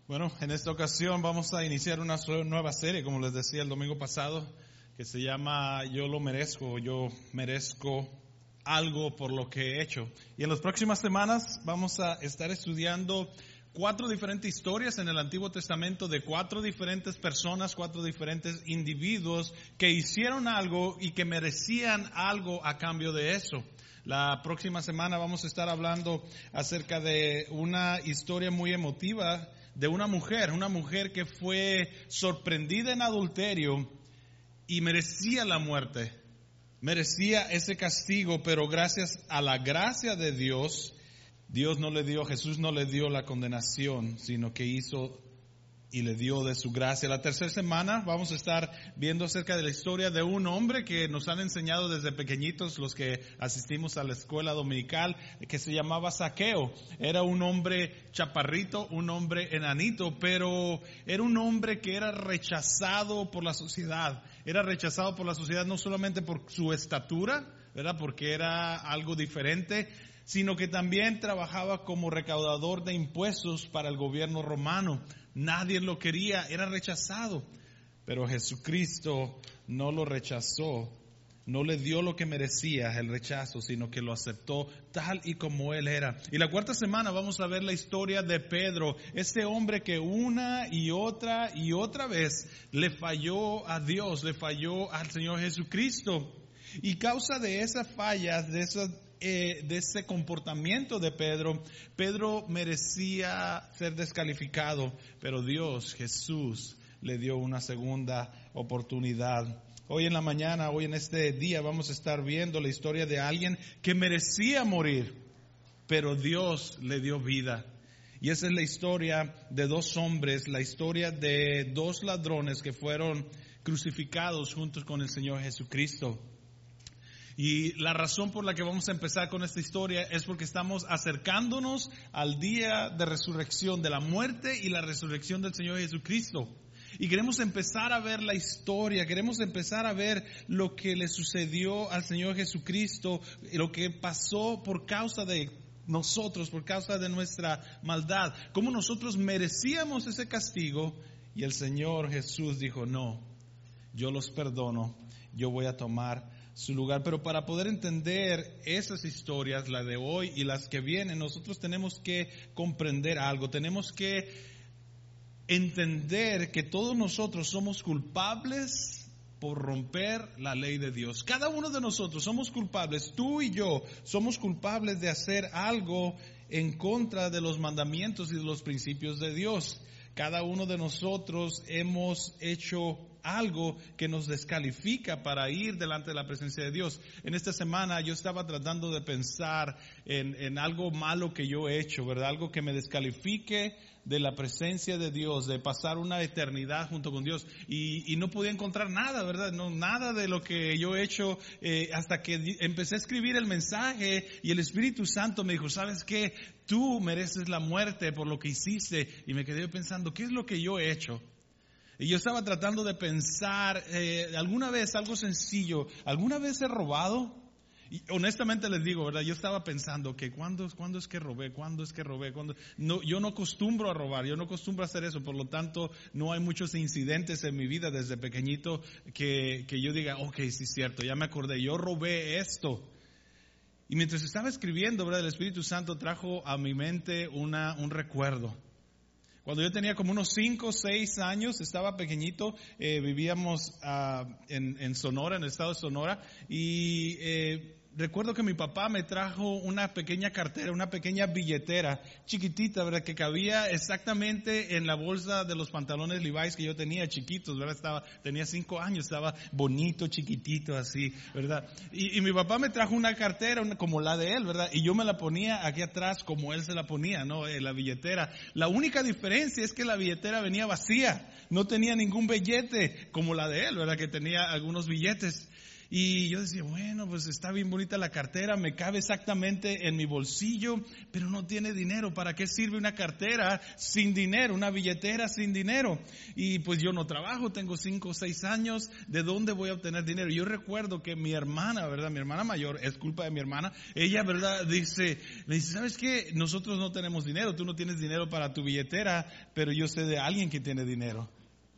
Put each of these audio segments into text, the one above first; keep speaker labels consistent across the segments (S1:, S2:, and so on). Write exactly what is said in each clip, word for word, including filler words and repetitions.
S1: Bueno, en esta ocasión vamos a iniciar una nueva serie, como les decía el domingo pasado, que se llama Yo lo merezco, yo merezco algo por lo que he hecho. Y en las próximas semanas vamos a estar estudiando cuatro diferentes historias en el Antiguo Testamento de cuatro diferentes personas, cuatro diferentes individuos que hicieron algo y que merecían algo a cambio de eso. La próxima semana vamos a estar hablando acerca de una historia muy emotiva de una mujer, una mujer que fue sorprendida en adulterio y merecía la muerte, merecía ese castigo, pero gracias a la gracia de Dios, Dios no le dio, Jesús no le dio la condenación, sino que hizo y le dio de su gracia. La tercera semana vamos a estar viendo acerca de la historia de un hombre que nos han enseñado desde pequeñitos los que asistimos a la escuela dominical, que se llamaba Zaqueo. Era un hombre chaparrito, un hombre enanito, pero era un hombre que era rechazado por la sociedad. Era rechazado por la sociedad no solamente por su estatura, ¿verdad? Porque era algo diferente, sino que también trabajaba como recaudador de impuestos para el gobierno romano. Nadie lo quería, era rechazado. Pero Jesucristo no lo rechazó, no le dio lo que merecía el rechazo, sino que lo aceptó tal y como él era. Y la cuarta semana vamos a ver la historia de Pedro, ese hombre que una y otra y otra vez le falló a Dios, le falló al Señor Jesucristo. Y causa de esas fallas, de esas Eh, de ese comportamiento de Pedro, Pedro merecía ser descalificado, pero Dios, Jesús, le dio una segunda oportunidad. Hoy en la mañana, hoy en este día, vamos a estar viendo la historia de alguien que merecía morir, pero Dios le dio vida. Y esa es la historia de dos hombres, la historia de dos ladrones que fueron crucificados juntos con el Señor Jesucristo. Y la razón por la que vamos a empezar con esta historia es porque estamos acercándonos al día de resurrección, de la muerte y la resurrección del Señor Jesucristo. Y queremos empezar a ver la historia, queremos empezar a ver lo que le sucedió al Señor Jesucristo, lo que pasó por causa de nosotros, por causa de nuestra maldad. Cómo nosotros merecíamos ese castigo y el Señor Jesús dijo, no, yo los perdono, yo voy a tomar su lugar. Pero para poder entender esas historias, la de hoy y las que vienen, nosotros tenemos que comprender algo, tenemos que entender que todos nosotros somos culpables por romper la ley de Dios. Cada uno de nosotros somos culpables, tú y yo somos culpables de hacer algo en contra de los mandamientos y de los principios de Dios. Cada uno de nosotros hemos hecho algo que nos descalifica para ir delante de la presencia de Dios. En esta semana yo estaba tratando de pensar en, en algo malo que yo he hecho, ¿verdad? Algo que me descalifique de la presencia de Dios, de pasar una eternidad junto con Dios. Y, y no podía encontrar nada, ¿verdad? No, nada de lo que yo he hecho eh, hasta que empecé a escribir el mensaje y el Espíritu Santo me dijo, ¿sabes qué? Tú mereces la muerte por lo que hiciste. Y me quedé pensando, ¿qué es lo que yo he hecho? Y yo estaba tratando de pensar, eh, alguna vez, algo sencillo, ¿alguna vez he robado? Y honestamente les digo, ¿verdad? Yo estaba pensando que ¿cuándo, ¿cuándo es que robé? ¿Cuándo es que robé? ¿Cuándo? No, yo no acostumbro a robar, yo no acostumbro a hacer eso, por lo tanto no hay muchos incidentes en mi vida desde pequeñito que, que yo diga, ok, sí es cierto, ya me acordé, yo robé esto. Y mientras estaba escribiendo, ¿verdad? El Espíritu Santo trajo a mi mente una, un recuerdo. Cuando yo tenía como unos cinco o seis años, estaba pequeñito, eh, vivíamos uh, en, en Sonora, en el estado de Sonora, y eh, recuerdo que mi papá me trajo una pequeña cartera, una pequeña billetera chiquitita, ¿verdad? Que cabía exactamente en la bolsa de los pantalones Levi's que yo tenía, chiquitos, ¿verdad? Estaba, tenía cinco años, estaba bonito, chiquitito, así, ¿verdad? Y, y mi papá me trajo una cartera una, como la de él, ¿verdad? Y yo me la ponía aquí atrás como él se la ponía, ¿no? En la billetera. La única diferencia es que la billetera venía vacía, no tenía ningún billete como la de él, ¿verdad? Que tenía algunos billetes. Y yo decía, bueno, pues está bien bonita la cartera, me cabe exactamente en mi bolsillo, pero no tiene dinero. ¿Para qué sirve una cartera sin dinero, una billetera sin dinero? Y pues yo no trabajo, tengo cinco o seis años, ¿de dónde voy a obtener dinero? Yo recuerdo que mi hermana, ¿verdad? Mi hermana mayor, es culpa de mi hermana, ella, ¿verdad? Dice, me dice, ¿sabes qué? Nosotros no tenemos dinero, tú no tienes dinero para tu billetera, pero yo sé de alguien que tiene dinero.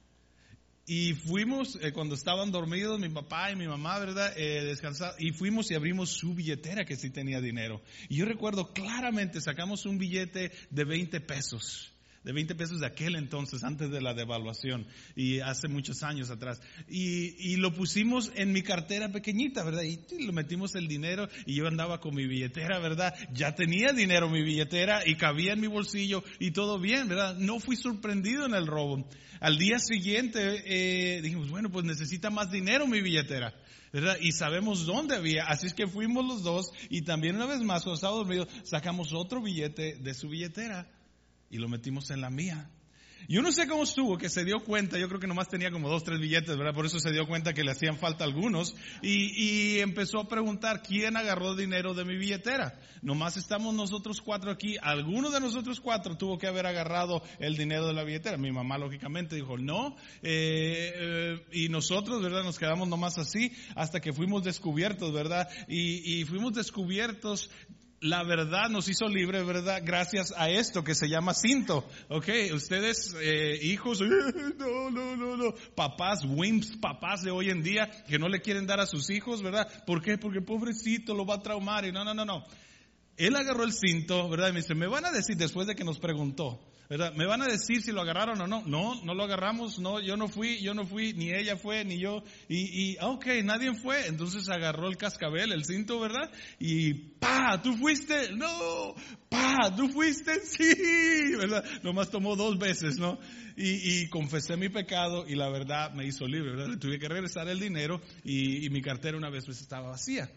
S1: Y fuimos, eh, cuando estaban dormidos, mi papá y mi mamá, ¿verdad? Eh, descansados, y fuimos y abrimos su billetera que sí tenía dinero. Y yo recuerdo claramente, sacamos un billete de veinte pesos. De veinte pesos de aquel entonces, antes de la devaluación, y hace muchos años atrás. Y, y lo pusimos en mi cartera pequeñita, ¿verdad? Y, y lo metimos el dinero, y yo andaba con mi billetera, ¿verdad? Ya tenía dinero mi billetera, y cabía en mi bolsillo, y todo bien, ¿verdad? No fui sorprendido en el robo. Al día siguiente, eh, dijimos, bueno, pues necesita más dinero mi billetera, ¿verdad? Y sabemos dónde había, así es que fuimos los dos, y también una vez más, cuando estaba dormido, sacamos otro billete de su billetera, y lo metimos en la mía. Yo no sé cómo estuvo, que se dio cuenta, yo creo que nomás tenía como dos, tres billetes, ¿verdad? Por eso se dio cuenta que le hacían falta algunos, y, y empezó a preguntar, ¿quién agarró dinero de mi billetera? Nomás estamos nosotros cuatro aquí, alguno de nosotros cuatro tuvo que haber agarrado el dinero de la billetera. Mi mamá lógicamente dijo, no, eh, eh, y nosotros, ¿verdad? Nos quedamos nomás así, hasta que fuimos descubiertos, ¿verdad? Y, y fuimos descubiertos. La verdad nos hizo libre, ¿verdad? Gracias a esto que se llama cinto. Ok, ustedes, eh, hijos, no, no, no, no. Papás, wimps, papás de hoy en día que no le quieren dar a sus hijos, ¿verdad? ¿Por qué? Porque pobrecito lo va a traumar y no, no, no, no. Él agarró el cinto, ¿verdad? Y me dice, me van a decir después de que nos preguntó, ¿verdad? ¿Me van a decir si lo agarraron o no? No, no lo agarramos, no, yo no fui, yo no fui, ni ella fue, ni yo. Y, y ok, nadie fue. Entonces agarró el cascabel, el cinto, ¿verdad? Y ¡pa! ¿Tú fuiste? No. ¡Pa! ¿Tú fuiste? Sí, ¿verdad? Nomás tomó dos veces, ¿no? Y, y confesé mi pecado y la verdad me hizo libre, ¿verdad? Le tuve que regresar el dinero y, y mi cartera una vez pues estaba vacía.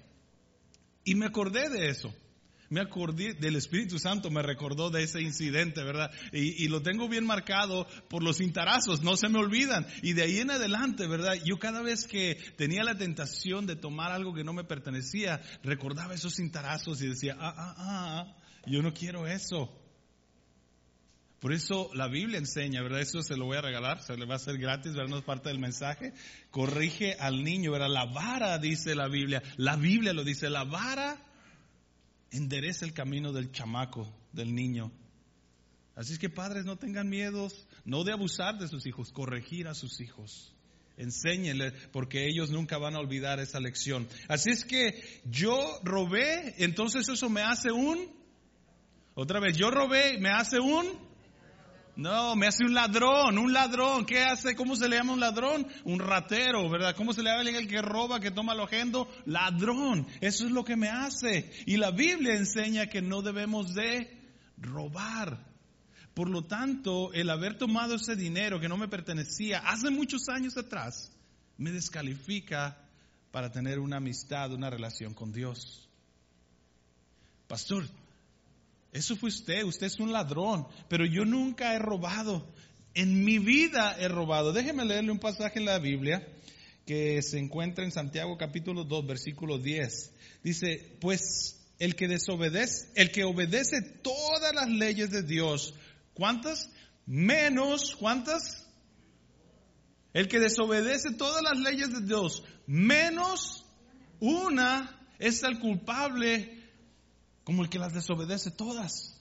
S1: Y me acordé de eso. Me acordé del Espíritu Santo, me recordó de ese incidente, ¿verdad? Y, y lo tengo bien marcado por los cintarazos, no se me olvidan. Y de ahí en adelante, ¿verdad? Yo cada vez que tenía la tentación de tomar algo que no me pertenecía, recordaba esos cintarazos y decía, ah, ah, ah, yo no quiero eso. Por eso la Biblia enseña, ¿verdad? Eso se lo voy a regalar, se le va a hacer gratis, ¿verdad? No es parte del mensaje. Corrige al niño, ¿verdad? La vara, dice la Biblia. La Biblia lo dice, la vara endereza el camino del chamaco, del niño. Así es que padres, no tengan miedos, no de abusar de sus hijos, corregir a sus hijos. Enséñenle, porque ellos nunca van a olvidar esa lección. Así es que yo robé, entonces eso me hace un, otra vez, yo robé, me hace un, no, me hace un ladrón, un ladrón. ¿Qué hace? ¿Cómo se le llama un ladrón? Un ratero, ¿verdad? ¿Cómo se le llama el que roba, que toma lo ajeno? Ladrón. Eso es lo que me hace. Y la Biblia enseña que no debemos de robar. Por lo tanto, el haber tomado ese dinero que no me pertenecía hace muchos años atrás, me descalifica para tener una amistad, una relación con Dios. Pastor, eso fue usted, usted es un ladrón, pero yo nunca he robado. En mi vida he robado. Déjeme leerle un pasaje en la Biblia que se encuentra en Santiago capítulo dos, versículo diez. Dice, pues el que desobedece, el que obedece todas las leyes de Dios, ¿cuántas? Menos, ¿cuántas? El que desobedece todas las leyes de Dios, menos una, es el culpable como el que las desobedece todas.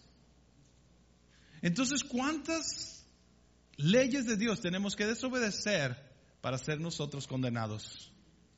S1: Entonces, ¿cuántas leyes de Dios tenemos que desobedecer para ser nosotros condenados?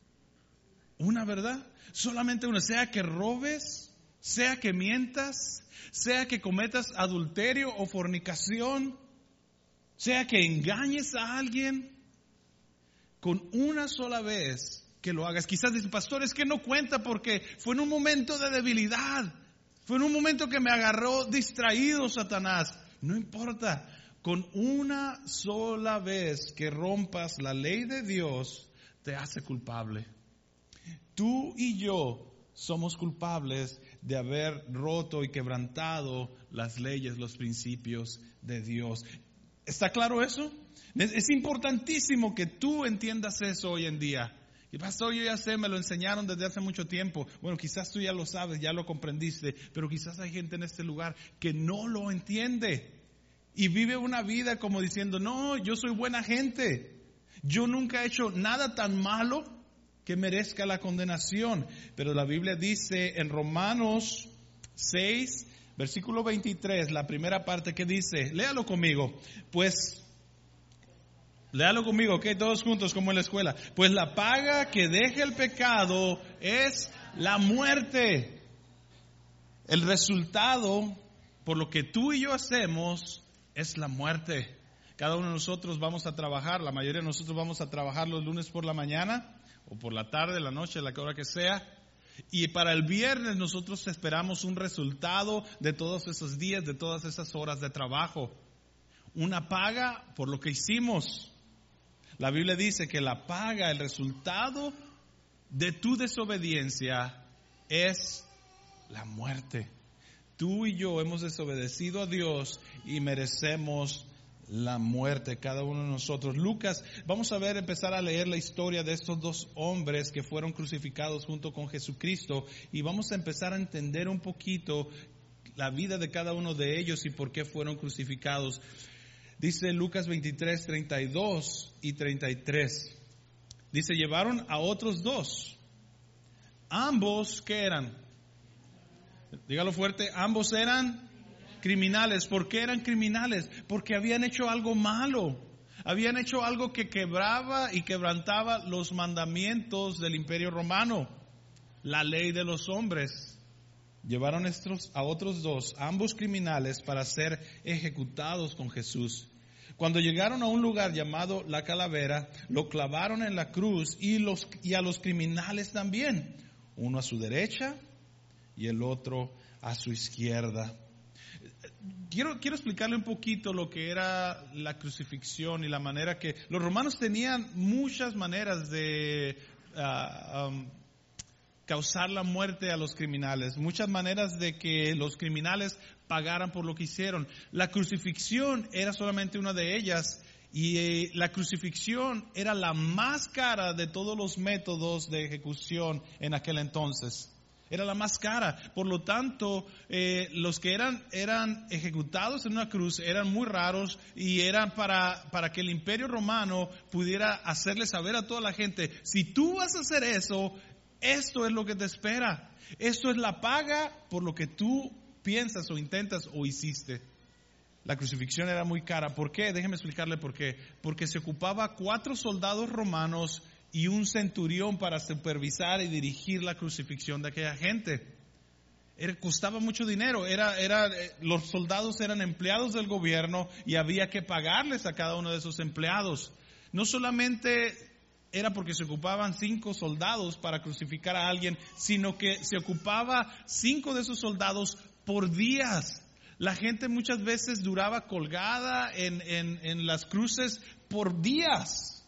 S1: Una, ¿verdad? Solamente una. Sea que robes, sea que mientas, sea que cometas adulterio o fornicación, sea que engañes a alguien, con una sola vez que lo hagas. Quizás dice, pastor, es que no cuenta porque fue en un momento de debilidad. Fue en un momento que me agarró distraído Satanás. No importa, con una sola vez que rompas la ley de Dios, te hace culpable. Tú y yo somos culpables de haber roto y quebrantado las leyes, los principios de Dios. ¿Está claro eso? Es importantísimo que tú entiendas eso hoy en día. Y pastor, yo ya sé, me lo enseñaron desde hace mucho tiempo. Bueno, quizás tú ya lo sabes, ya lo comprendiste, pero quizás hay gente en este lugar que no lo entiende y vive una vida como diciendo, no, yo soy buena gente. Yo nunca he hecho nada tan malo que merezca la condenación. Pero la Biblia dice en Romanos seis, versículo veintitrés, la primera parte que dice, léalo conmigo, pues... Léalo conmigo, ok, todos juntos como en la escuela. Pues la paga que deja el pecado es la muerte. El resultado por lo que tú y yo hacemos es la muerte. Cada uno de nosotros vamos a trabajar, la mayoría de nosotros vamos a trabajar los lunes por la mañana o por la tarde, la noche, la hora que sea. Y para el viernes nosotros esperamos un resultado de todos esos días, de todas esas horas de trabajo. Una paga por lo que hicimos. La Biblia dice que la paga, el resultado de tu desobediencia es la muerte. Tú y yo hemos desobedecido a Dios y merecemos la muerte, cada uno de nosotros. Lucas, vamos a ver, empezar a leer la historia de estos dos hombres que fueron crucificados junto con Jesucristo y vamos a empezar a entender un poquito la vida de cada uno de ellos y por qué fueron crucificados. Dice Lucas veintitrés, treinta y dos y treinta y tres. Dice, llevaron a otros dos. Ambos, ¿qué eran? Dígalo fuerte, ambos eran criminales. ¿Por qué eran criminales? Porque habían hecho algo malo. Habían hecho algo que quebraba y quebrantaba los mandamientos del Imperio Romano, la ley de los hombres. Llevaron estos a otros dos, ambos criminales, para ser ejecutados con Jesús. Cuando llegaron a un lugar llamado La Calavera, lo clavaron en la cruz y, los, y a los criminales también, uno a su derecha y el otro a su izquierda. Quiero, quiero explicarle un poquito lo que era la crucifixión y la manera que los romanos tenían muchas maneras de uh, um, causar la muerte a los criminales, muchas maneras de que los criminales pagaran por lo que hicieron. La crucifixión era solamente una de ellas y eh, la crucifixión era la más cara de todos los métodos de ejecución en aquel entonces. Era la más cara. Por lo tanto, eh, los que eran, eran ejecutados en una cruz eran muy raros y eran para, para que el Imperio Romano pudiera hacerle saber a toda la gente, si tú vas a hacer eso, esto es lo que te espera. Esto es la paga por lo que tú piensas o intentas o hiciste. La crucifixión era muy cara. ¿Por qué? Déjeme explicarle por qué. Porque se ocupaba cuatro soldados romanos y un centurión para supervisar y dirigir la crucifixión de aquella gente. Era, costaba mucho dinero. Era, era, los soldados eran empleados del gobierno y había que pagarles a cada uno de esos empleados. No solamente era porque se ocupaban cinco soldados para crucificar a alguien, sino que se ocupaba cinco de esos soldados por días. La gente muchas veces duraba colgada en, en, en las cruces por días.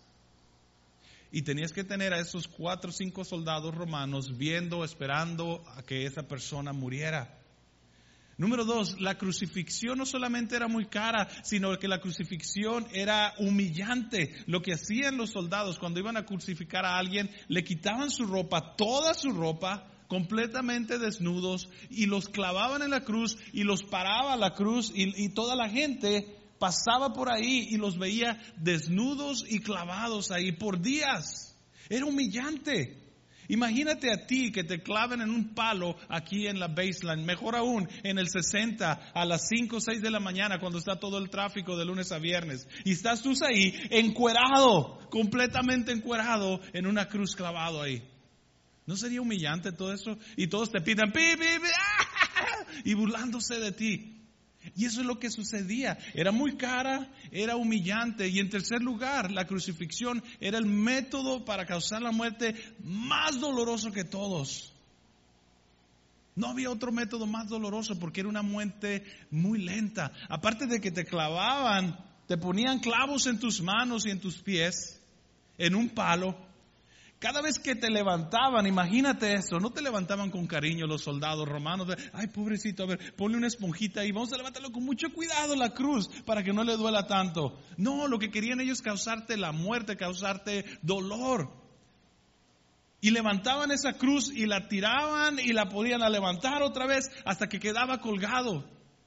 S1: Y tenías que tener a esos cuatro o cinco soldados romanos viendo, esperando a que esa persona muriera. Número dos, la crucifixión no solamente era muy cara, sino que la crucifixión era humillante. Lo que hacían los soldados cuando iban a crucificar a alguien, le quitaban su ropa, toda su ropa, completamente desnudos, y los clavaban en la cruz, y los paraba a la cruz, y, y toda la gente pasaba por ahí y los veía desnudos y clavados ahí por días. Era humillante. Imagínate a ti que te claven en un palo aquí en la baseline, mejor aún en el sesenta a las cinco o seis de la mañana cuando está todo el tráfico de lunes a viernes. Y estás tú ahí encuerado, completamente encuerado en una cruz clavado ahí. ¿No sería humillante todo eso? Y todos te pidan pi, pi, pi, ¡ah! Y burlándose de ti. Y eso es lo que sucedía. Era muy cara, era humillante. Y en tercer lugar, la crucifixión era el método para causar la muerte más doloroso que todos. No había otro método más doloroso porque era una muerte muy lenta. Aparte de que te clavaban, te ponían clavos en tus manos y en tus pies, en un palo. Cada vez que te levantaban, imagínate eso, no te levantaban con cariño los soldados romanos. De, ay, pobrecito, a ver, ponle una esponjita ahí, vamos a levantarlo con mucho cuidado la cruz para que no le duela tanto. No, lo que querían ellos es causarte la muerte, causarte dolor. y levantaban esa cruz y la tiraban y la podían levantar otra vez hasta que quedaba colgado.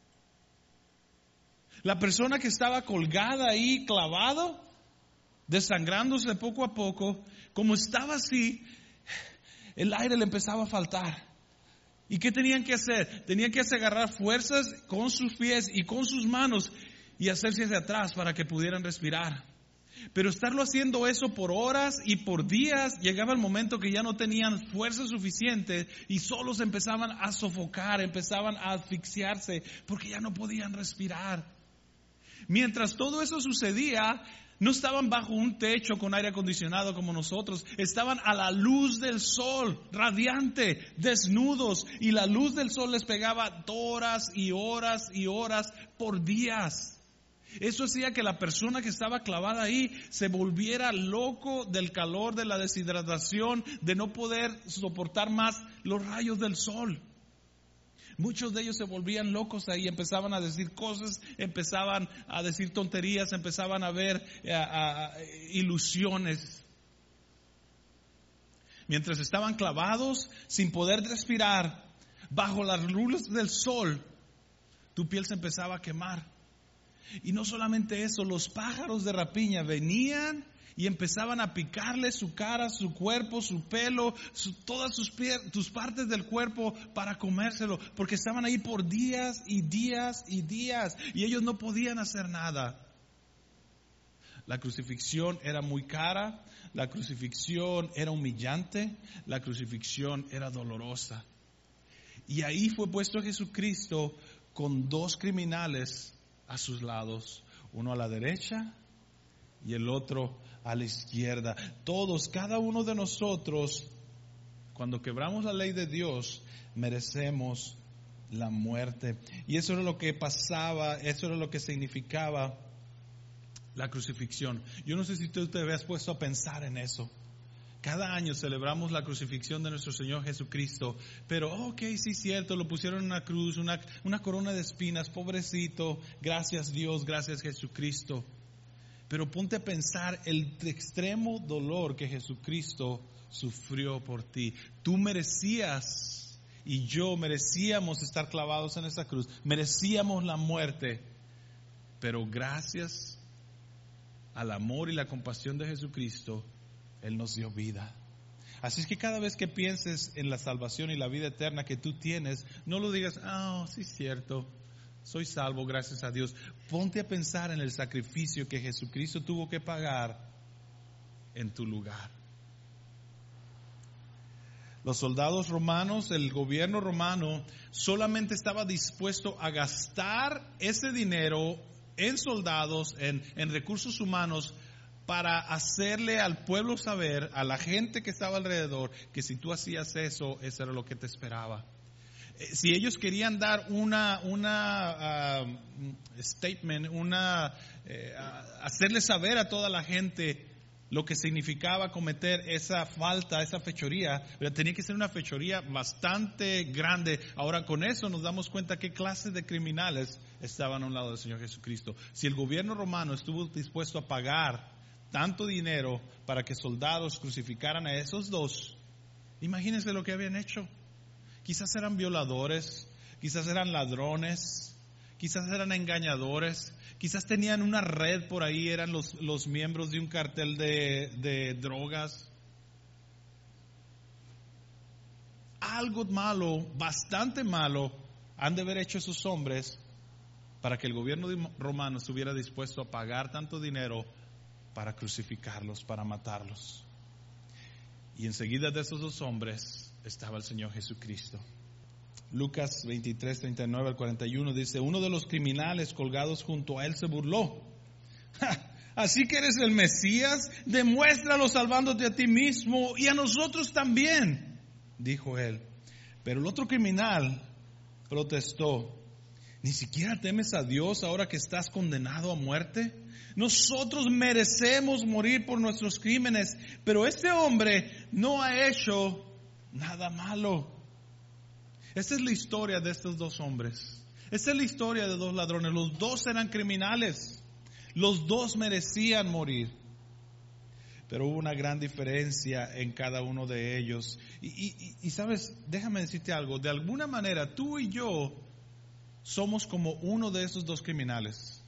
S1: La persona que estaba colgada ahí, clavado, desangrándose poco a poco, como estaba así, el aire le empezaba a faltar. ¿Y qué tenían que hacer? Tenían que agarrar fuerzas con sus pies y con sus manos y hacerse hacia atrás para que pudieran respirar. Pero estarlo haciendo eso por horas y por días, llegaba el momento que ya no tenían fuerza suficiente y solo se empezaban a sofocar, empezaban a asfixiarse porque ya no podían respirar. Mientras todo eso sucedía, no estaban bajo un techo con aire acondicionado como nosotros, estaban a la luz del sol, radiante, desnudos, y la luz del sol les pegaba horas y horas y horas por días. Eso hacía que la persona que estaba clavada ahí se volviera loco del calor, de la deshidratación, de no poder soportar más los rayos del sol. Muchos de ellos se volvían locos ahí, empezaban a decir cosas, empezaban a decir tonterías, empezaban a ver a, a, a, ilusiones. Mientras estaban clavados, sin poder respirar, bajo las luz del sol, tu piel se empezaba a quemar. Y no solamente eso, los pájaros de rapiña venían y empezaban a picarle su cara, su cuerpo, su pelo, su, todas sus, sus partes del cuerpo para comérselo, porque estaban ahí por días y días y días y ellos no podían hacer nada. La crucifixión era muy cara, la crucifixión era humillante, la crucifixión era dolorosa. Y ahí fue puesto Jesucristo con dos criminales a sus lados, uno a la derecha y el otro a la izquierda. Todos, cada uno de nosotros, cuando quebramos la ley de Dios, merecemos la muerte. Y eso era lo que pasaba, eso era lo que significaba la crucifixión. Yo no sé si tú te habías puesto a pensar en eso. Cada año celebramos la crucifixión de nuestro Señor Jesucristo, pero ok, sí es cierto, lo pusieron en una cruz, una, una corona de espinas, pobrecito, gracias Dios, gracias Jesucristo. Pero ponte a pensar el extremo dolor que Jesucristo sufrió por ti. Tú merecías y yo merecíamos estar clavados en esa cruz, merecíamos la muerte, pero gracias al amor y la compasión de Jesucristo, Él nos dio vida. Así es que cada vez que pienses en la salvación y la vida eterna que tú tienes, no lo digas, ah, oh, sí es cierto, soy salvo gracias a Dios. Ponte a pensar en el sacrificio que Jesucristo tuvo que pagar en tu lugar. Los soldados romanos, el gobierno romano, solamente estaba dispuesto a gastar ese dinero en soldados, en, en recursos humanos, para hacerle al pueblo saber, a la gente que estaba alrededor, que si tú hacías eso, eso era lo que te esperaba. Si ellos querían dar una, una uh, statement, una, eh, hacerle saber a toda la gente lo que significaba cometer esa falta, esa fechoría, pero tenía que ser una fechoría bastante grande. Ahora, con eso nos damos cuenta qué clase de criminales estaban a un lado del Señor Jesucristo. Si el gobierno romano estuvo dispuesto a pagar tanto dinero para que soldados crucificaran a esos dos, imagínense lo que habían hecho. Quizás eran violadores, quizás eran ladrones, quizás eran engañadores, quizás tenían una red por ahí, eran los, los miembros de un cartel de, de drogas. Algo malo, bastante malo, han de haber hecho esos hombres para que el gobierno romano estuviera dispuesto a pagar tanto dinero para crucificarlos, para matarlos. Y enseguida de esos dos hombres estaba el Señor Jesucristo. Lucas veintitrés, treinta y nueve al cuarenta y uno dice, uno de los criminales colgados junto a él se burló. ¡Ja! Así que eres el Mesías, demuéstralo salvándote a ti mismo y a nosotros también, dijo él. Pero el otro criminal protestó, ¿ni siquiera temes a Dios ahora que estás condenado a muerte? Nosotros merecemos morir por nuestros crímenes, pero este hombre no ha hecho nada malo. Esta es la historia de estos dos hombres. Esta es la historia de dos ladrones. Los dos eran criminales. Los dos merecían morir. pero hubo una gran diferencia en cada uno de ellos. Y, y, y sabes, déjame decirte algo, de alguna manera tú y yo somos como uno de esos dos criminales.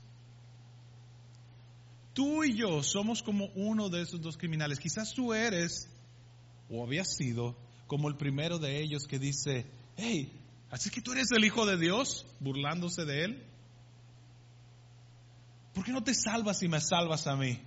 S1: Tú y yo somos como uno de esos dos criminales. Quizás tú eres, o habías sido, como el primero de ellos que dice, hey, ¿así que tú eres el Hijo de Dios? Burlándose de Él. ¿Por qué no te salvas y me salvas a mí?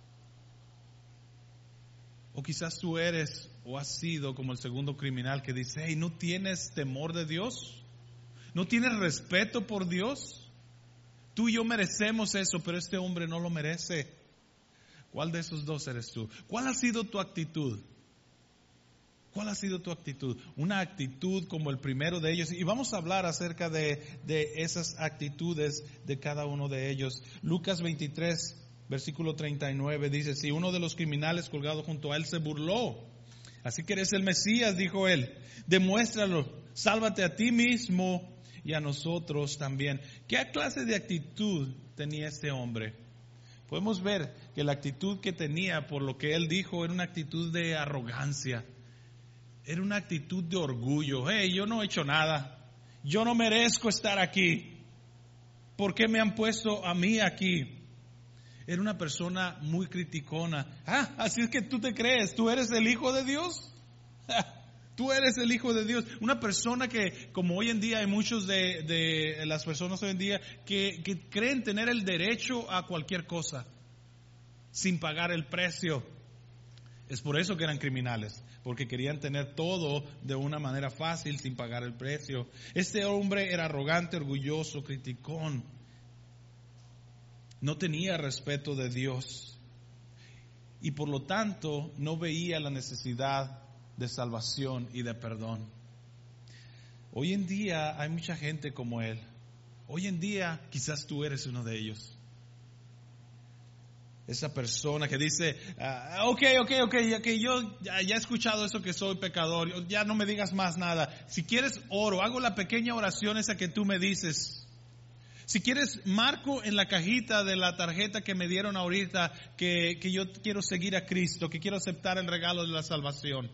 S1: O quizás tú eres o has sido como el segundo criminal que dice, hey, ¿no tienes temor de Dios? ¿No tienes respeto por Dios? Tú y yo merecemos eso, pero este hombre no lo merece. ¿Cuál de esos dos eres tú? ¿Cuál ha sido tu actitud? ¿Cuál ha sido tu actitud? Una actitud como el primero de ellos. Y vamos a hablar acerca de, de esas actitudes de cada uno de ellos. Lucas veintitrés, versículo treinta y nueve dice, si uno de los criminales colgado junto a él se burló, así que eres el Mesías, dijo él, demuéstralo, sálvate a ti mismo y a nosotros también. ¿Qué clase de actitud tenía este hombre? Podemos ver que la actitud que tenía por lo que él dijo era una actitud de arrogancia. Era una actitud de orgullo. Hey, yo no he hecho nada. Yo no merezco estar aquí. ¿Por qué me han puesto a mí aquí? Era una persona muy criticona. Ah, así es que tú te crees, tú eres el Hijo de Dios. Tú eres el Hijo de Dios. Una persona que, como hoy en día hay muchos de, de las personas hoy en día que, que creen tener el derecho a cualquier cosa sin pagar el precio. Es por eso que eran criminales, porque querían tener todo de una manera fácil sin pagar el precio. Este hombre era arrogante, orgulloso, criticón. No tenía respeto de Dios y por lo tanto no veía la necesidad de salvación y de perdón. Hoy en día hay mucha gente como él. Hoy en día quizás tú eres uno de ellos. Esa persona que dice, uh, ok, ok, ok, ya que yo ya, ya he escuchado eso que soy pecador, ya no me digas más nada. Si quieres oro, hago la pequeña oración esa que tú me dices. Si quieres, marco en la cajita de la tarjeta que me dieron ahorita que, que yo quiero seguir a Cristo, que quiero aceptar el regalo de la salvación.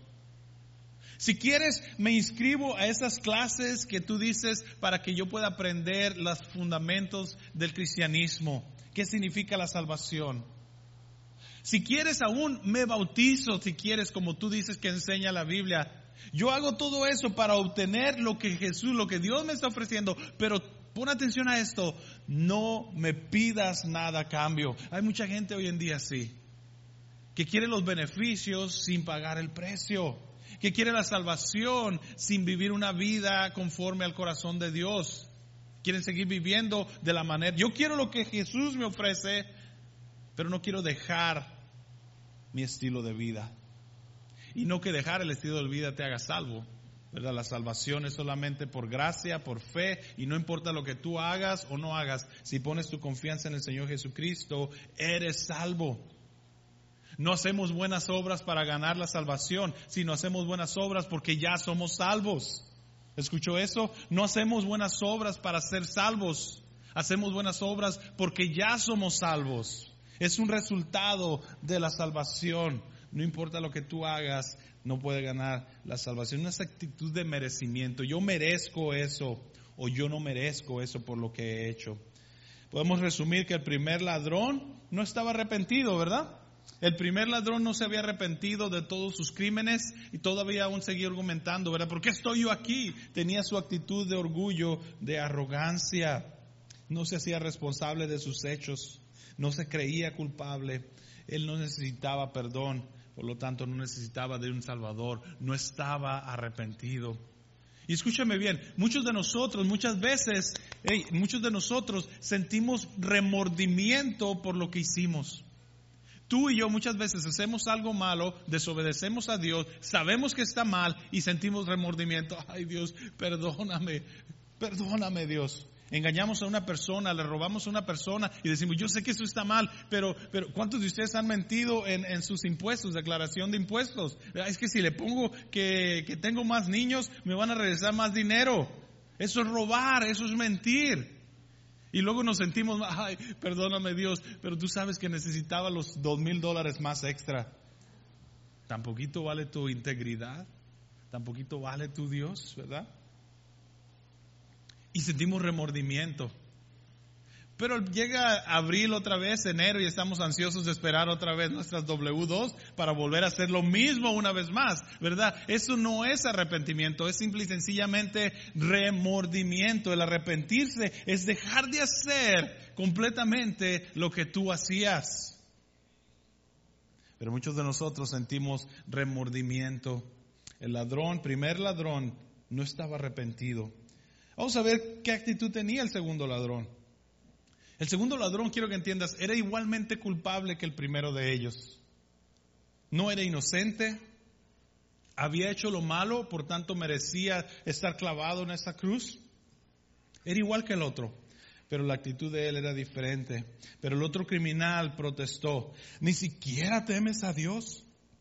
S1: Si quieres, me inscribo a esas clases que tú dices para que yo pueda aprender los fundamentos del cristianismo. ¿Qué significa la salvación? Si quieres, aún me bautizo, si quieres, como tú dices que enseña la Biblia. Yo hago todo eso para obtener lo que Jesús, lo que Dios me está ofreciendo, pero pon atención a esto, no me pidas nada a cambio. Hay mucha gente hoy en día así, que quiere los beneficios sin pagar el precio, que quiere la salvación sin vivir una vida conforme al corazón de Dios. Quieren seguir viviendo de la manera, yo quiero lo que Jesús me ofrece, pero no quiero dejar mi estilo de vida. Y no que dejar el estilo de vida te haga salvo, ¿verdad? La salvación es solamente por gracia, por fe, y no importa lo que tú hagas o no hagas, si pones tu confianza en el Señor Jesucristo, eres salvo. No hacemos buenas obras para ganar la salvación, sino hacemos buenas obras porque ya somos salvos. ¿Escuchó eso? No hacemos buenas obras para ser salvos, hacemos buenas obras porque ya somos salvos. Es un resultado de la salvación. No importa lo que tú hagas, no puede ganar la salvación. No es actitud de merecimiento. Yo merezco eso o yo no merezco eso por lo que he hecho. Podemos resumir que el primer ladrón no estaba arrepentido, ¿verdad? El primer ladrón no se había arrepentido de todos sus crímenes y todavía aún seguía argumentando, ¿verdad? ¿Por qué estoy yo aquí? Tenía su actitud de orgullo, de arrogancia. No se hacía responsable de sus hechos. No se creía culpable, él no necesitaba perdón, por lo tanto no necesitaba de un Salvador, no estaba arrepentido. Y escúchame bien, muchos de nosotros, muchas veces, hey, muchos de nosotros sentimos remordimiento por lo que hicimos. Tú y yo muchas veces hacemos algo malo, desobedecemos a Dios, sabemos que está mal y sentimos remordimiento. Ay Dios, perdóname, perdóname Dios. Engañamos a una persona, le robamos a una persona y decimos, yo sé que eso está mal, pero, pero ¿cuántos de ustedes han mentido en, en sus impuestos, declaración de impuestos? Es que si le pongo que, que tengo más niños, me van a regresar más dinero. Eso es robar, eso es mentir. Y luego nos sentimos, ay, perdóname Dios, pero tú sabes que necesitaba los dos mil dólares más extra. ¿Tan poquito vale tu integridad? ¿Tan poquito vale tu Dios, verdad? Y sentimos remordimiento. Pero llega abril otra vez, enero, y estamos ansiosos de esperar otra vez nuestras doble u dos para volver a hacer lo mismo una vez más, ¿verdad? Eso no es arrepentimiento, es simple y sencillamente remordimiento. El arrepentirse es dejar de hacer completamente lo que tú hacías. Pero muchos de nosotros sentimos remordimiento. El ladrón, primer ladrón, no estaba arrepentido. Vamos a ver qué actitud tenía el segundo ladrón. El segundo ladrón, quiero que entiendas, era igualmente culpable que el primero de ellos. No era inocente, había hecho lo malo, por tanto merecía estar clavado en esa cruz. Era igual que el otro, pero la actitud de él era diferente. Pero el otro criminal protestó: ¿ni siquiera temes a Dios?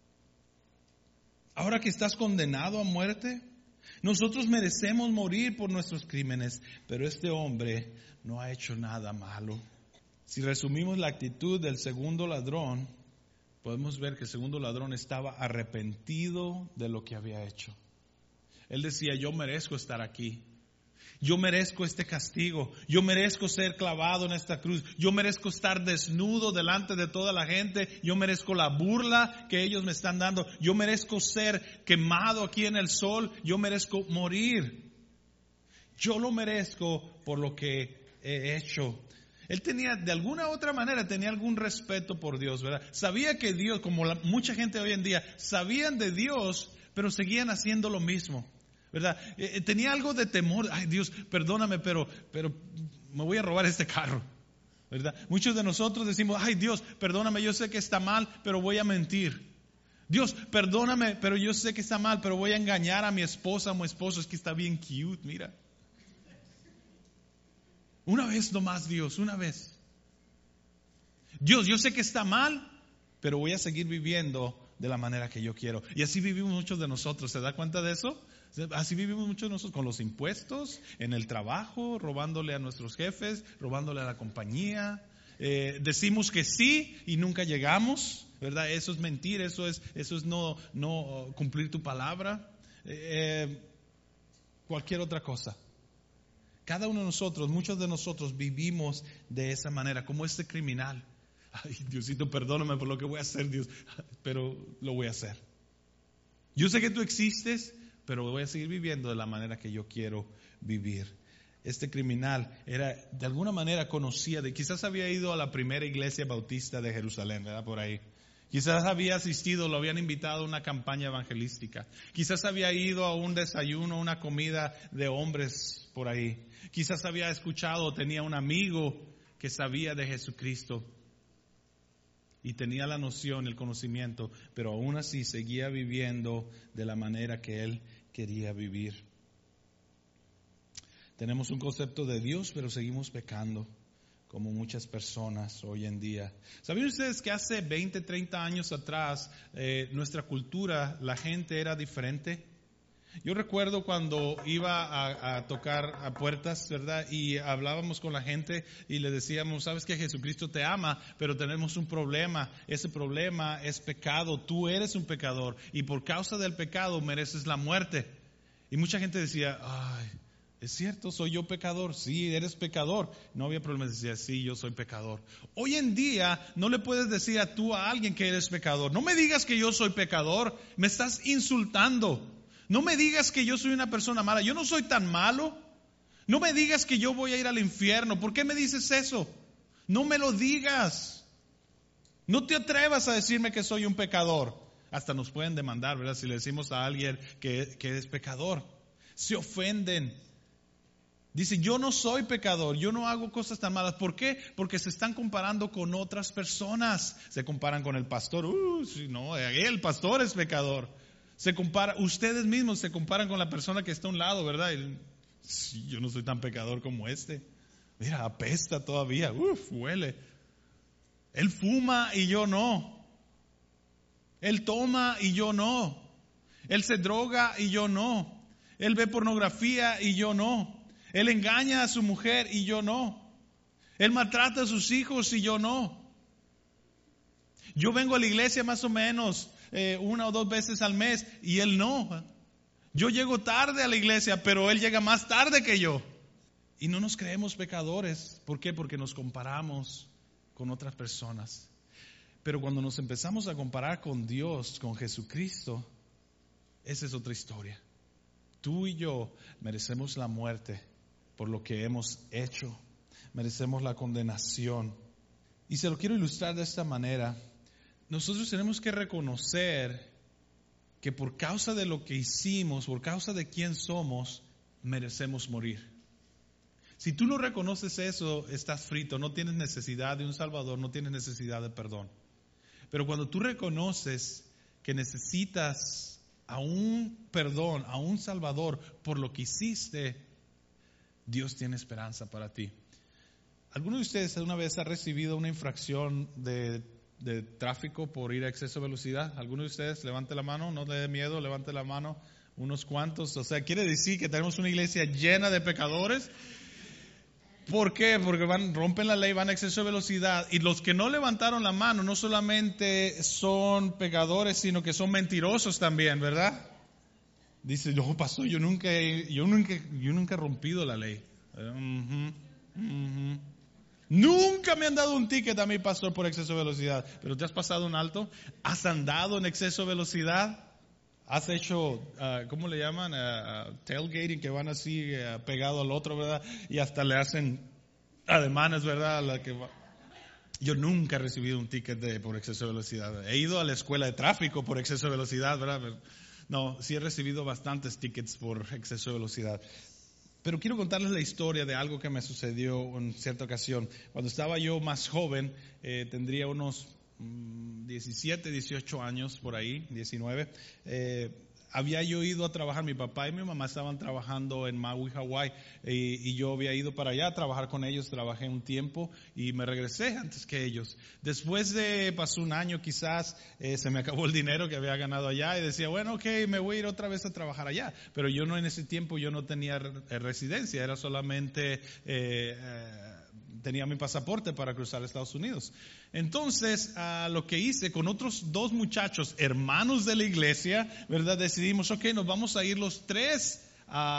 S1: Ahora que estás condenado a muerte, nosotros merecemos morir por nuestros crímenes, pero este hombre no ha hecho nada malo. Si resumimos la actitud del segundo ladrón, podemos ver que el segundo ladrón estaba arrepentido de lo que había hecho. Él decía: yo merezco estar aquí. Yo merezco este castigo. Yo merezco ser clavado en esta cruz. Yo merezco estar desnudo delante de toda la gente. Yo merezco la burla que ellos me están dando. Yo merezco ser quemado aquí en el sol. Yo merezco morir. Yo lo merezco por lo que he hecho. Él tenía, de alguna u otra manera, tenía algún respeto por Dios, ¿verdad? Sabía que Dios, como la, mucha gente hoy en día, sabían de Dios, pero seguían haciendo lo mismo, ¿verdad? Eh, tenía algo de temor. Ay, Dios, perdóname, pero, pero me voy a robar este carro, ¿verdad? Muchos de nosotros decimos: ay, Dios, perdóname, yo sé que está mal, pero voy a mentir. Dios, perdóname, pero yo sé que está mal, pero voy a engañar a mi esposa, a mi esposo, es que está bien cute, mira. Una vez nomás, Dios, una vez. Dios, yo sé que está mal, pero voy a seguir viviendo de la manera que yo quiero. Y así vivimos muchos de nosotros. ¿Se da cuenta de eso? Así vivimos muchos de nosotros con los impuestos, en el trabajo, robándole a nuestros jefes, robándole a la compañía. Eh, decimos que sí y nunca llegamos, ¿verdad? Eso es mentir, eso es, eso es no, no cumplir tu palabra. Eh, cualquier otra cosa. Cada uno de nosotros, muchos de nosotros vivimos de esa manera, como este criminal. Ay, Diosito, perdóname por lo que voy a hacer, Dios, pero lo voy a hacer. Yo sé que tú existes, pero voy a seguir viviendo de la manera que yo quiero vivir. Este criminal era, de alguna manera conocía, de, quizás había ido a la primera iglesia bautista de Jerusalén, ¿verdad? Por ahí. Quizás había asistido, lo habían invitado a una campaña evangelística. Quizás había ido a un desayuno, una comida de hombres por ahí. Quizás había escuchado o tenía un amigo que sabía de Jesucristo y tenía la noción, el conocimiento, pero aún así seguía viviendo de la manera que él quería vivir. Tenemos un concepto de Dios, pero seguimos pecando, como muchas personas hoy en día. ¿Sabían ustedes que hace veinte, treinta años atrás eh, nuestra cultura, la gente era diferente? Yo recuerdo cuando iba a, a tocar a puertas, ¿verdad? Y hablábamos con la gente y le decíamos: sabes que Jesucristo te ama, pero tenemos un problema. Ese problema es pecado. Tú eres un pecador y por causa del pecado mereces la muerte. Y mucha gente decía: ay, ¿es cierto? ¿Soy yo pecador? Sí, eres pecador. No había problema. Decía: sí, yo soy pecador. Hoy en día no le puedes decir a tú a alguien que eres pecador. No me digas que yo soy pecador. Me estás insultando. No me digas que yo soy una persona mala. Yo no soy tan malo. No me digas que yo voy a ir al infierno. ¿Por qué me dices eso? No me lo digas. No te atrevas a decirme que soy un pecador. Hasta nos pueden demandar, ¿verdad? Si le decimos a alguien que, que es pecador. Se ofenden. Dice: yo no soy pecador, yo no hago cosas tan malas. ¿Por qué? Porque se están comparando con otras personas. Se comparan con el pastor. Uh, sí, no, el pastor es pecador. Se compara, ustedes mismos se comparan con la persona que está a un lado, ¿verdad? Y, sí, yo no soy tan pecador como este. Mira, apesta todavía. Uf, huele. Él fuma y yo no. Él toma y yo no. Él se droga y yo no. Él ve pornografía y yo no. Él engaña a su mujer y yo no. Él maltrata a sus hijos y yo no. Yo vengo a la iglesia más o menos. eh, una o dos veces al mes y él no. Yo llego tarde a la iglesia, pero él llega más tarde que yo. Y no nos creemos pecadores. ¿Por qué? Porque nos comparamos con otras personas. Pero cuando nos empezamos a comparar con Dios, con Jesucristo, esa es otra historia. Tú y yo merecemos la muerte por lo que hemos hecho. Merecemos la condenación. Y se lo quiero ilustrar de esta manera. Nosotros tenemos que reconocer que por causa de lo que hicimos, por causa de quién somos, merecemos morir. Si tú no reconoces eso, estás frito. No tienes necesidad de un Salvador, no tienes necesidad de perdón. Pero cuando tú reconoces que necesitas a un perdón, a un Salvador por lo que hiciste, Dios tiene esperanza para ti. ¿Alguno de ustedes alguna vez ha recibido una infracción de, de tráfico por ir a exceso de velocidad? ¿Alguno de ustedes? Levante la mano, no le dé miedo, levante la mano. Unos cuantos. O sea, quiere decir que tenemos una iglesia llena de pecadores. ¿Por qué? Porque van, rompen la ley, van a exceso de velocidad. Y los que no levantaron la mano no solamente son pecadores, sino que son mentirosos también, ¿verdad? Dice, yo pastor, yo nunca, he, yo nunca, yo nunca he rompido la ley. Uh-huh, uh-huh. Nunca me han dado un ticket a mí, pastor, por exceso de velocidad. ¿Pero te has pasado un alto? ¿Has andado en exceso de velocidad? ¿Has hecho, uh, ¿cómo le llaman? Uh, tailgating, que van así uh, pegado al otro, ¿verdad? Y hasta le hacen ademanes, ¿verdad? La que va. Yo nunca he recibido un ticket de, por exceso de velocidad. He ido a la escuela de tráfico por exceso de velocidad, ¿verdad? Pero, no, sí he recibido bastantes tickets por exceso de velocidad. Pero quiero contarles la historia de algo que me sucedió en cierta ocasión. Cuando estaba yo más joven, eh, tendría unos diecisiete, dieciocho años por ahí, diecinueve, eh, había yo ido a trabajar, mi papá y mi mamá estaban trabajando en Maui, Hawái, y, y yo había ido para allá a trabajar con ellos, trabajé un tiempo y me regresé antes que ellos. Después de, pasó un año quizás, eh, se me acabó el dinero que había ganado allá y decía, bueno, ok, me voy a ir otra vez a trabajar allá. Pero yo no, en ese tiempo yo no tenía residencia, era solamente... Eh, eh, tenía mi pasaporte para cruzar a Estados Unidos. Entonces, uh, lo que hice con otros dos muchachos, hermanos de la iglesia, ¿verdad? Decidimos, ok, nos vamos a ir los tres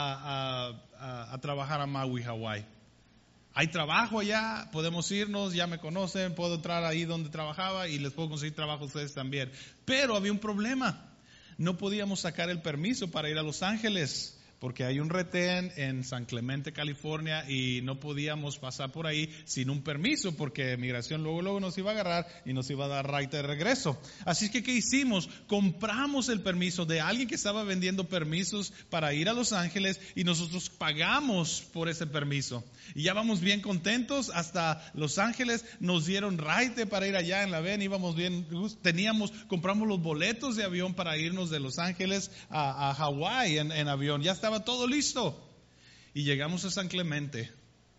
S1: a, a, a, a trabajar a Maui, Hawái. Hay trabajo allá, podemos irnos, ya me conocen, puedo entrar ahí donde trabajaba y les puedo conseguir trabajo a ustedes también. Pero había un problema, no podíamos sacar el permiso para ir a Los Ángeles, porque hay un retén en San Clemente, California, y no podíamos pasar por ahí sin un permiso, porque migración luego luego nos iba a agarrar y nos iba a dar right de regreso. Así que, ¿qué hicimos? Compramos el permiso de alguien que estaba vendiendo permisos para ir a Los Ángeles y nosotros pagamos por ese permiso. Y ya vamos bien contentos, hasta Los Ángeles nos dieron right para ir allá en la ven, íbamos bien, teníamos, compramos los boletos de avión para irnos de Los Ángeles a, a Hawái en, en avión, ya está. Estaba todo listo y llegamos a San Clemente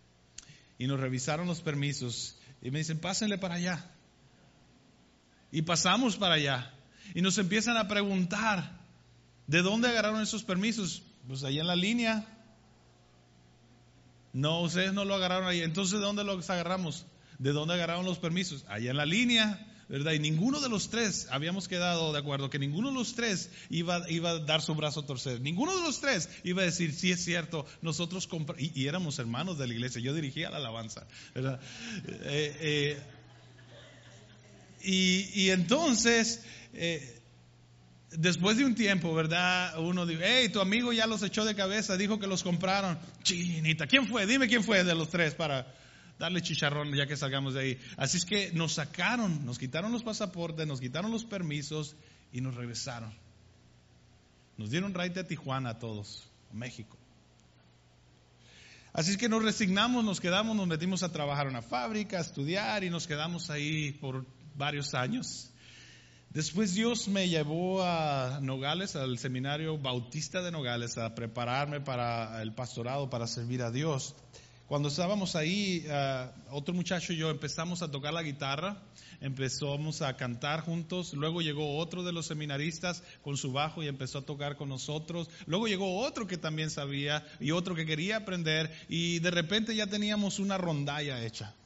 S1: y nos revisaron los permisos y me dicen, pásenle para allá, y pasamos para allá y nos empiezan a preguntar, ¿de dónde agarraron esos permisos? Pues allá en la línea. No, ustedes no lo agarraron ahí. Entonces, ¿de dónde los agarramos? ¿De dónde agarraron los permisos? Allá en la línea, ¿verdad? Y ninguno de los tres, habíamos quedado de acuerdo que ninguno de los tres iba, iba a dar su brazo a torcer. Ninguno de los tres iba a decir, sí es cierto, nosotros compramos, y, y éramos hermanos de la iglesia, yo dirigía la alabanza, ¿verdad? Eh, eh, y, y entonces, eh, después de un tiempo, ¿verdad? Uno dijo, hey, tu amigo ya los echó de cabeza, dijo que los compraron. Chinita, ¿quién fue? Dime quién fue de los tres para... darle chicharrón ya que salgamos de ahí. Así es que nos sacaron, nos quitaron los pasaportes, nos quitaron los permisos y nos regresaron. Nos dieron right de Tijuana a todos, a México. Así es que nos resignamos, nos quedamos, nos metimos a trabajar en una fábrica, a estudiar y nos quedamos ahí por varios años. Después Dios me llevó a Nogales, al seminario bautista de Nogales, a prepararme para el pastorado, para servir a Dios. Cuando estábamos ahí, uh, otro muchacho y yo empezamos a tocar la guitarra, empezamos a cantar juntos, luego llegó otro de los seminaristas con su bajo y empezó a tocar con nosotros, luego llegó otro que también sabía y otro que quería aprender y de repente ya teníamos una rondalla hecha.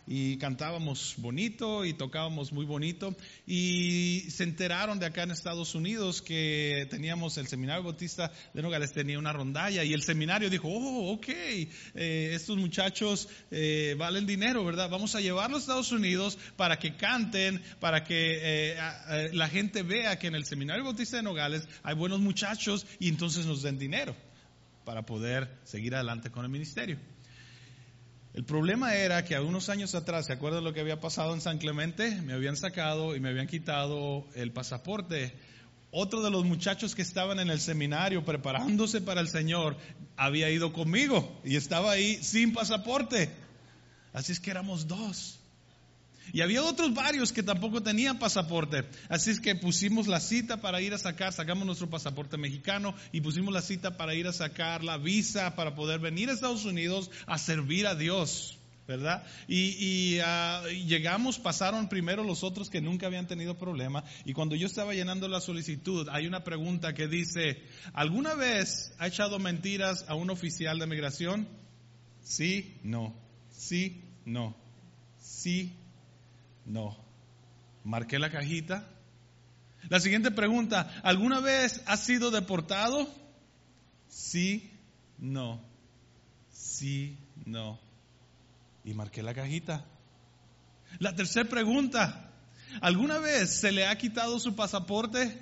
S1: y cantábamos bonito y tocábamos muy bonito. Y se enteraron de acá en Estados Unidos que teníamos el Seminario Bautista de Nogales, tenía una rondalla, y el seminario dijo, oh, ok, eh, estos muchachos eh, valen dinero, ¿verdad? Vamos a llevarlos a Estados Unidos para que canten, para que eh, a, a, la gente vea que en el Seminario Bautista de Nogales hay buenos muchachos y entonces nos den dinero para poder seguir adelante con el ministerio. El problema era que unos años atrás, ¿se acuerdan lo que había pasado en San Clemente? Me habían sacado y me habían quitado el pasaporte. Otro de los muchachos que estaban en el seminario preparándose para el Señor había ido conmigo y estaba ahí sin pasaporte. Así es que éramos dos. Y había otros varios que tampoco tenían pasaporte. Así es que pusimos la cita para ir a sacar, sacamos nuestro pasaporte mexicano y pusimos la cita para ir a sacar la visa para poder venir a Estados Unidos a servir a Dios, ¿verdad? Y, y uh, llegamos, pasaron primero los otros que nunca habían tenido problema. Y cuando yo estaba llenando la solicitud, hay una pregunta que dice, ¿alguna vez ha echado mentiras a un oficial de migración? Sí, no. Sí, no. Sí, no. Marqué la cajita. La siguiente pregunta, ¿alguna vez has sido deportado? Sí, no. Sí, no. Y marqué la cajita. La tercera pregunta, ¿alguna vez se le ha quitado su pasaporte?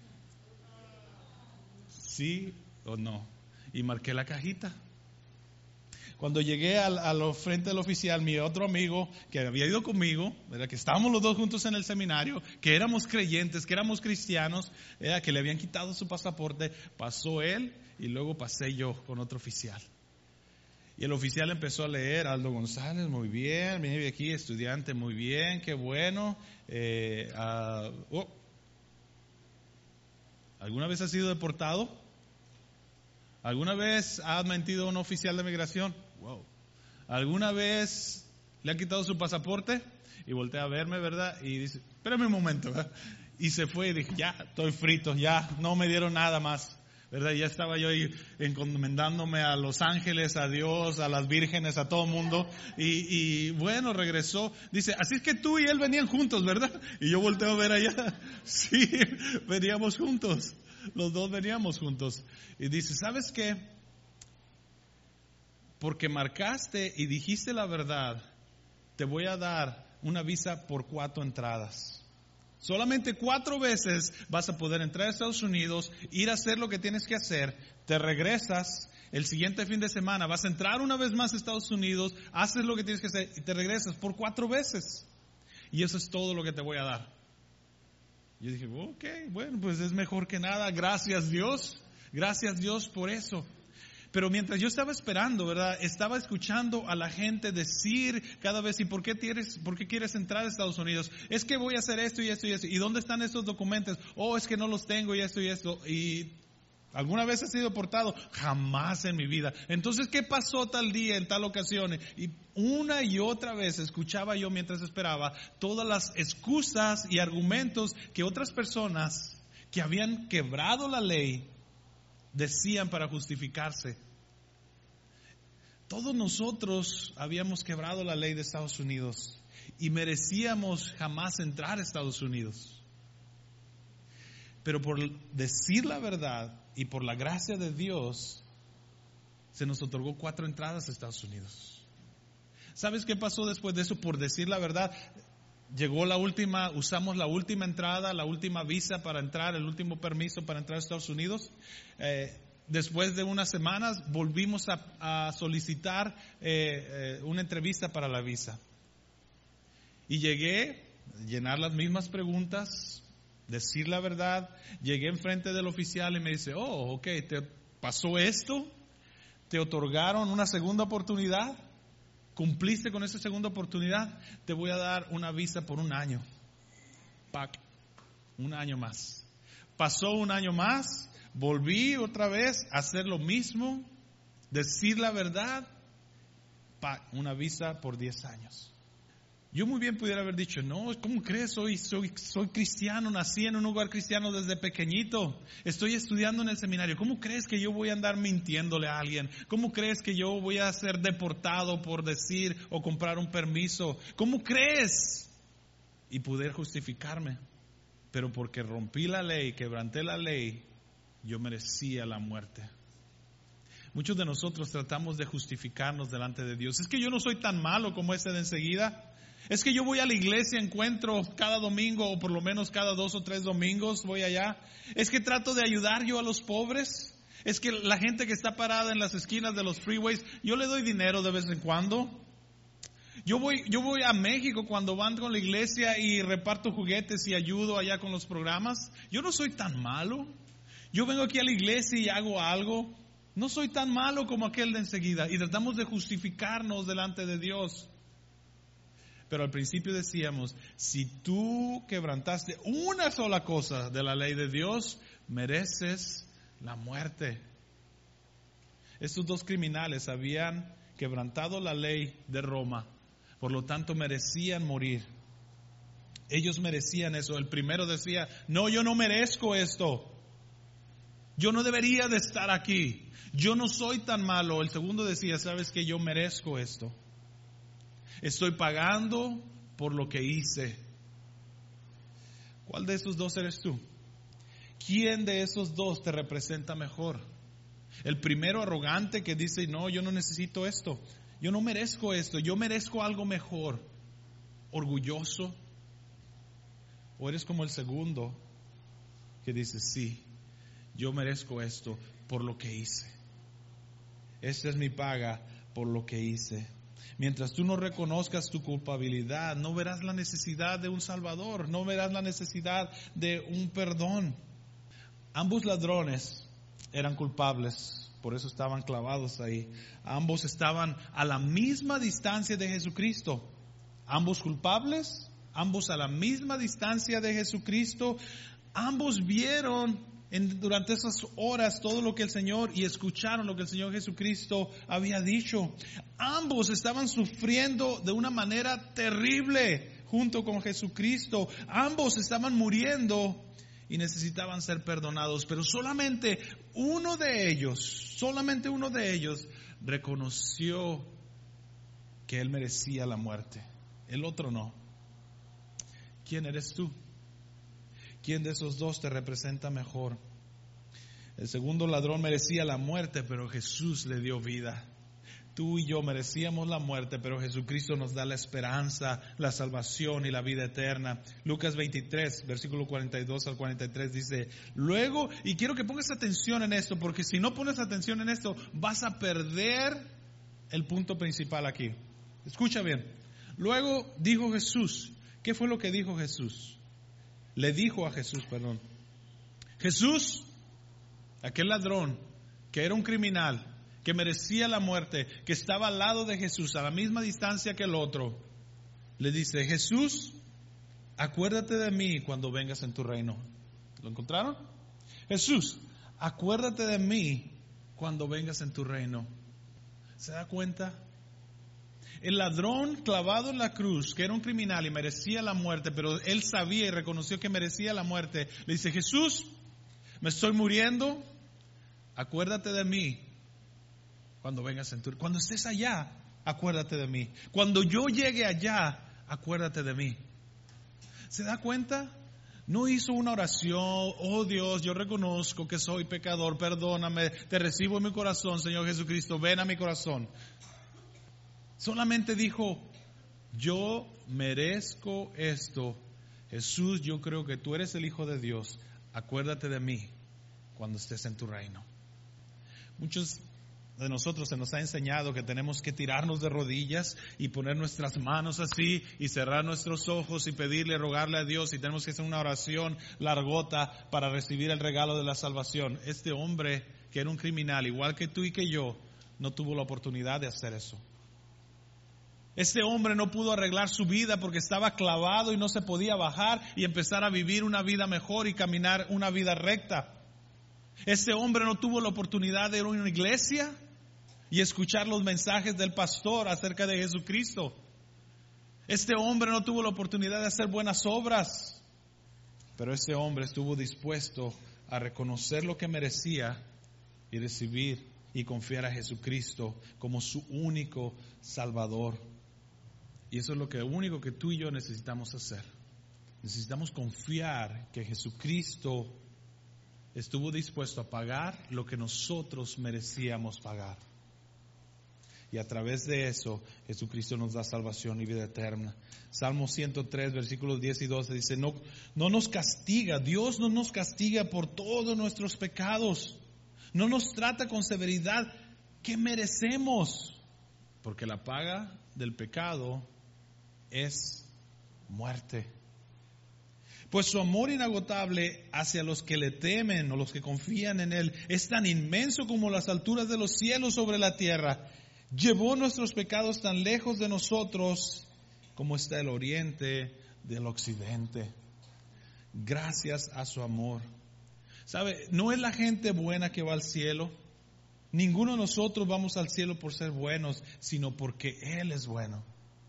S1: Sí o no. Y marqué la cajita. Cuando llegué al, al frente del oficial, mi otro amigo que había ido conmigo, ¿verdad? Que estábamos los dos juntos en el seminario, que éramos creyentes, que éramos cristianos, ¿verdad? Que le habían quitado su pasaporte, pasó él y luego pasé yo con otro oficial. Y el oficial empezó a leer, Aldo González, muy bien, viene aquí, estudiante, muy bien, qué bueno. Eh, uh, oh. ¿Alguna vez has sido deportado? ¿Alguna vez has mentido a un oficial de migración? Wow. ¿Alguna vez le han quitado su pasaporte? Y voltea a verme, ¿verdad? Y dice, espérame un momento, ¿verdad? Y se fue y dije, ya, estoy frito, ya, no me dieron nada más, ¿verdad? Y ya estaba yo ahí encomendándome a los ángeles, a Dios, a las vírgenes, a todo el mundo. Y, y bueno, regresó. Dice, así es que tú y él venían juntos, ¿verdad? Y yo volteo a ver allá. Sí, veníamos juntos. Los dos veníamos juntos. Y dice, ¿sabes qué? Porque marcaste y dijiste la verdad, te voy a dar una visa por cuatro entradas. Solamente cuatro veces vas a poder entrar a Estados Unidos, ir a hacer lo que tienes que hacer, te regresas, el siguiente fin de semana vas a entrar una vez más a Estados Unidos, haces lo que tienes que hacer y te regresas por cuatro veces. Y eso es todo lo que te voy a dar. Yo dije, ok, bueno, pues es mejor que nada, gracias Dios, gracias Dios por eso. Pero mientras yo estaba esperando, ¿verdad? Estaba escuchando a la gente decir cada vez, ¿y por qué quieres, por qué quieres entrar a Estados Unidos? Es que voy a hacer esto y esto y esto. ¿Y dónde están estos documentos? Oh, es que no los tengo y esto y esto. Y ¿alguna vez has sido deportado? Jamás en mi vida. Entonces, ¿qué pasó tal día, en tal ocasión? Y una y otra vez escuchaba yo mientras esperaba todas las excusas y argumentos que otras personas que habían quebrado la ley decían para justificarse. Todos nosotros habíamos quebrado la ley de Estados Unidos y merecíamos jamás entrar a Estados Unidos. Pero por decir la verdad y por la gracia de Dios, se nos otorgó cuatro entradas a Estados Unidos. ¿Sabes qué pasó después de eso? Por decir la verdad, llegó la última, usamos la última entrada, la última visa para entrar, el último permiso para entrar a Estados Unidos. Eh, después de unas semanas volvimos a, a solicitar eh, eh, una entrevista para la visa. Y llegué a llenar las mismas preguntas, decir la verdad. Llegué enfrente del oficial y me dice, oh, ok, ¿te pasó esto? ¿Te otorgaron una segunda oportunidad? ¿Cumpliste con esa segunda oportunidad? Te voy a dar una visa por un año. Pac, un año más. Pasó un año más, volví otra vez a hacer lo mismo, decir la verdad. Pac, una visa por diez años. Yo muy bien pudiera haber dicho, no, ¿cómo crees? Soy, soy, soy cristiano, nací en un lugar cristiano desde pequeñito. Estoy estudiando en el seminario. ¿Cómo crees que yo voy a andar mintiéndole a alguien? ¿Cómo crees que yo voy a ser deportado por decir o comprar un permiso? ¿Cómo crees? Y poder justificarme. Pero porque rompí la ley, quebranté la ley, yo merecía la muerte. Muchos de nosotros tratamos de justificarnos delante de Dios. Es que yo no soy tan malo como ese de enseguida. Es que yo voy a la iglesia, encuentro cada domingo o por lo menos cada dos o tres domingos voy allá. Es que trato de ayudar yo a los pobres. Es que la gente que está parada en las esquinas de los freeways, yo le doy dinero de vez en cuando. Yo voy, yo voy a México cuando van con la iglesia y reparto juguetes y ayudo allá con los programas. Yo no soy tan malo. Yo vengo aquí a la iglesia y hago algo. No soy tan malo como aquel de enseguida. Y tratamos de justificarnos delante de Dios. Pero al principio decíamos, si tú quebrantaste una sola cosa de la ley de Dios, mereces la muerte. Estos dos criminales habían quebrantado la ley de Roma, por lo tanto merecían morir. Ellos merecían eso. El primero decía, no, yo no merezco esto. Yo no debería de estar aquí. Yo no soy tan malo. El segundo decía, sabes que yo merezco esto. Estoy pagando por lo que hice. ¿Cuál de esos dos eres tú? ¿Quién de esos dos te representa mejor? El primero arrogante que dice, no, yo no necesito esto. Yo no merezco esto. Yo merezco algo mejor. Orgulloso. ¿O eres como el segundo que dice, sí, yo merezco esto por lo que hice? Esta es mi paga por lo que hice. Mientras tú no reconozcas tu culpabilidad, no verás la necesidad de un Salvador, no verás la necesidad de un perdón. Ambos ladrones eran culpables, por eso estaban clavados ahí. Ambos estaban a la misma distancia de Jesucristo. Ambos culpables, ambos a la misma distancia de Jesucristo. Ambos vieron en, durante esas horas todo lo que el Señor y escucharon lo que el Señor Jesucristo había dicho. Ambos estaban sufriendo de una manera terrible junto con Jesucristo. Ambos estaban muriendo y necesitaban ser perdonados, pero solamente uno de ellos, solamente uno de ellos reconoció que él merecía la muerte. El otro no. ¿Quién eres tú? ¿Quién de esos dos te representa mejor? El segundo ladrón merecía la muerte, pero Jesús le dio vida. Tú y yo merecíamos la muerte, pero Jesucristo nos da la esperanza, la salvación y la vida eterna. Lucas veintitrés, versículo cuarenta y dos al cuarenta y tres dice, luego, y quiero que pongas atención en esto, porque si no pones atención en esto, vas a perder el punto principal aquí. Escucha bien. Luego dijo Jesús, ¿qué fue lo que dijo Jesús? Le dijo a Jesús, perdón. Jesús, aquel ladrón que era un criminal, que merecía la muerte, que estaba al lado de Jesús, a la misma distancia que el otro, le dice, Jesús, acuérdate de mí cuando vengas en tu reino. ¿Lo encontraron? Jesús, acuérdate de mí cuando vengas en tu reino. ¿Se da cuenta? El ladrón clavado en la cruz, que era un criminal y merecía la muerte, pero él sabía y reconoció que merecía la muerte, le dice, Jesús, me estoy muriendo, acuérdate de mí cuando vengas en tu... Cuando estés allá, acuérdate de mí. Cuando yo llegue allá, acuérdate de mí. ¿Se da cuenta? No hizo una oración, oh Dios, yo reconozco que soy pecador, perdóname, te recibo en mi corazón, Señor Jesucristo, ven a mi corazón. Solamente dijo, yo merezco esto. Jesús, yo creo que tú eres el Hijo de Dios. Acuérdate de mí cuando estés en tu reino. Muchos de nosotros se nos ha enseñado que tenemos que tirarnos de rodillas y poner nuestras manos así y cerrar nuestros ojos y pedirle, rogarle a Dios, y tenemos que hacer una oración largota para recibir el regalo de la salvación. Este hombre, que era un criminal, igual que tú y que yo, no tuvo la oportunidad de hacer eso. Este hombre no pudo arreglar su vida porque estaba clavado y no se podía bajar y empezar a vivir una vida mejor y caminar una vida recta. Este hombre no tuvo la oportunidad de ir a una iglesia y escuchar los mensajes del pastor acerca de Jesucristo. Este hombre no tuvo la oportunidad de hacer buenas obras, pero este hombre estuvo dispuesto a reconocer lo que merecía y recibir y confiar a Jesucristo como su único Salvador. Y eso es lo que único que tú y yo necesitamos hacer. Necesitamos confiar que Jesucristo estuvo dispuesto a pagar lo que nosotros merecíamos pagar. Y a través de eso, Jesucristo nos da salvación y vida eterna. Salmo ciento tres, versículos diez y doce dice, no, no nos castiga, Dios no nos castiga por todos nuestros pecados. No nos trata con severidad que merecemos, porque la paga del pecado es muerte. Pues su amor inagotable hacia los que le temen o los que confían en Él es tan inmenso como las alturas de los cielos sobre la tierra. Llevó nuestros pecados tan lejos de nosotros como está el oriente del occidente. Gracias a su amor. ¿Sabe? No es la gente buena que va al cielo. Ninguno de nosotros vamos al cielo por ser buenos, sino porque Él es bueno.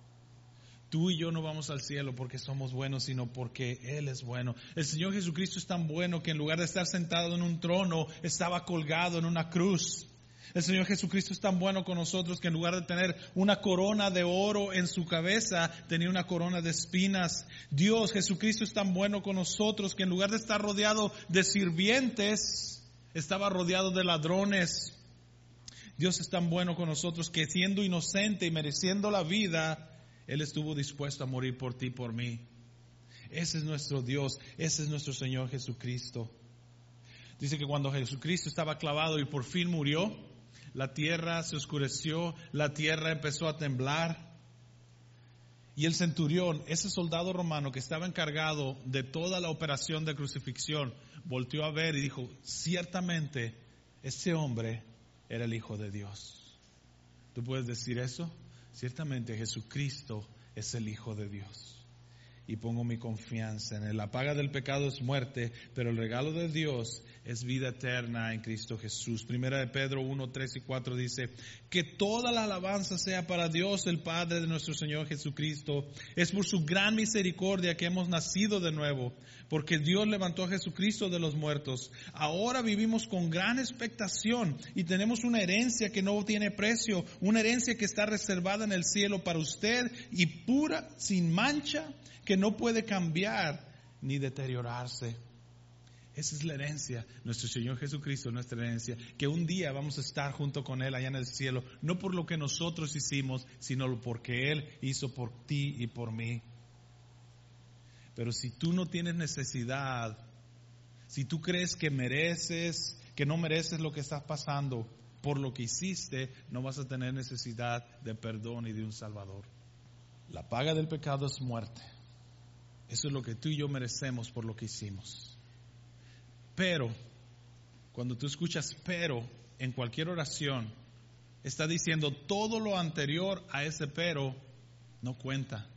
S1: Tú y yo no vamos al cielo porque somos buenos, sino porque Él es bueno. El Señor Jesucristo es tan bueno que en lugar de estar sentado en un trono, estaba colgado en una cruz. El Señor Jesucristo es tan bueno con nosotros que en lugar de tener una corona de oro en su cabeza, tenía una corona de espinas. Dios, Jesucristo es tan bueno con nosotros que en lugar de estar rodeado de sirvientes, estaba rodeado de ladrones. Dios es tan bueno con nosotros que siendo inocente y mereciendo la vida, Él estuvo dispuesto a morir por ti y por mí. Ese es nuestro Dios, ese es nuestro Señor Jesucristo. Dice que cuando Jesucristo estaba clavado y por fin murió, la tierra se oscureció, la tierra empezó a temblar. Y el centurión, ese soldado romano que estaba encargado de toda la operación de crucifixión, volteó a ver y dijo, ciertamente ese hombre era el Hijo de Dios. ¿Tú puedes decir eso? Ciertamente Jesucristo es el Hijo de Dios. Y pongo mi confianza en Él. La paga del pecado es muerte, pero el regalo de Dios es vida eterna en Cristo Jesús. Primera de Pedro uno, tres y cuatro dice, que toda la alabanza sea para Dios, el Padre de nuestro Señor Jesucristo. Es por su gran misericordia que hemos nacido de nuevo, porque Dios levantó a Jesucristo de los muertos. Ahora vivimos con gran expectación y tenemos una herencia que no tiene precio, una herencia que está reservada en el cielo para usted y pura, sin mancha, que no puede cambiar ni deteriorarse. Esa es la herencia, nuestro Señor Jesucristo, nuestra herencia, que un día vamos a estar junto con Él allá en el cielo, no por lo que nosotros hicimos, sino porque Él hizo por ti y por mí. Pero si tú no tienes necesidad, si tú crees que mereces, que no mereces lo que estás pasando por lo que hiciste, no vas a tener necesidad de perdón y de un Salvador. La paga del pecado es muerte. Eso es lo que tú y yo merecemos por lo que hicimos. Pero, cuando tú escuchas pero en cualquier oración, está diciendo todo lo anterior a ese pero no cuenta.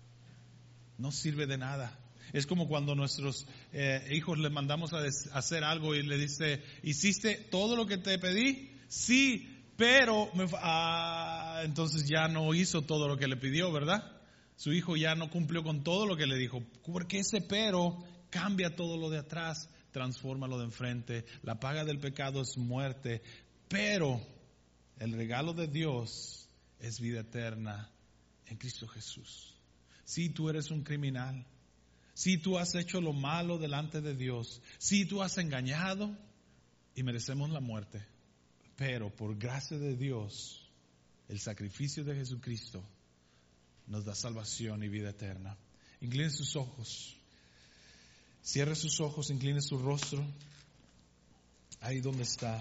S1: No sirve de nada. Es como cuando nuestros eh, hijos les mandamos a des- hacer algo y le dice, ¿hiciste todo lo que te pedí? Sí, pero me fa- ah, entonces ya no hizo todo lo que le pidió, ¿verdad? Su hijo ya no cumplió con todo lo que le dijo, porque ese pero cambia todo lo de atrás, transforma lo de enfrente. La paga del pecado es muerte, pero el regalo de Dios es vida eterna en Cristo Jesús. Si tú eres un criminal, si tú has hecho lo malo delante de Dios, si tú has engañado y merecemos la muerte, pero por gracia de Dios, el sacrificio de Jesucristo nos da salvación y vida eterna. Incline sus ojos. Cierre sus ojos, incline su rostro. Ahí donde está.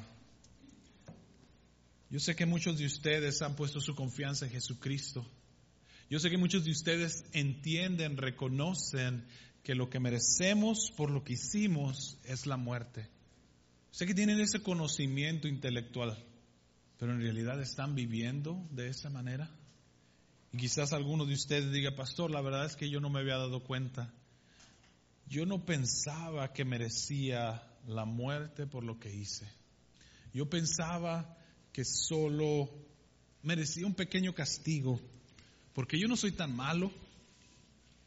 S1: Yo sé que muchos de ustedes han puesto su confianza en Jesucristo. Yo sé que muchos de ustedes entienden, reconocen que lo que merecemos por lo que hicimos es la muerte. Sé que tienen ese conocimiento intelectual, pero en realidad están viviendo de esa manera. Y quizás alguno de ustedes diga, pastor, la verdad es que yo no me había dado cuenta. Yo no pensaba que merecía la muerte por lo que hice. Yo pensaba que solo merecía un pequeño castigo, porque yo no soy tan malo.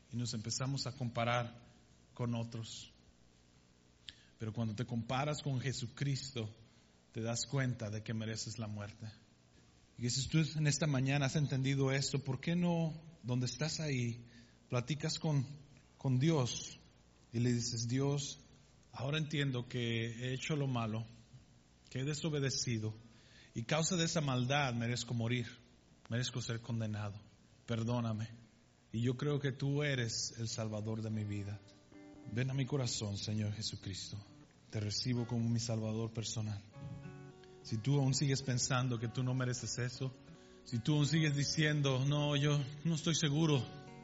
S1: y nos empezamos a comparar con otros. Pero cuando te comparas con Jesucristo, te das cuenta de que mereces la muerte. Y si tú en esta mañana has entendido esto, ¿por qué no, donde estás ahí, platicas con, con Dios y le dices: Dios, ahora entiendo que he hecho lo malo, que he desobedecido, y causa de esa maldad merezco morir, merezco ser condenado. Perdóname. Y yo creo que tú eres el Salvador de mi vida. Ven a mi corazón, Señor Jesucristo. Te recibo como mi Salvador personal. Si tú aún sigues pensando que tú no mereces eso, si tú aún sigues diciendo: no, yo no estoy seguro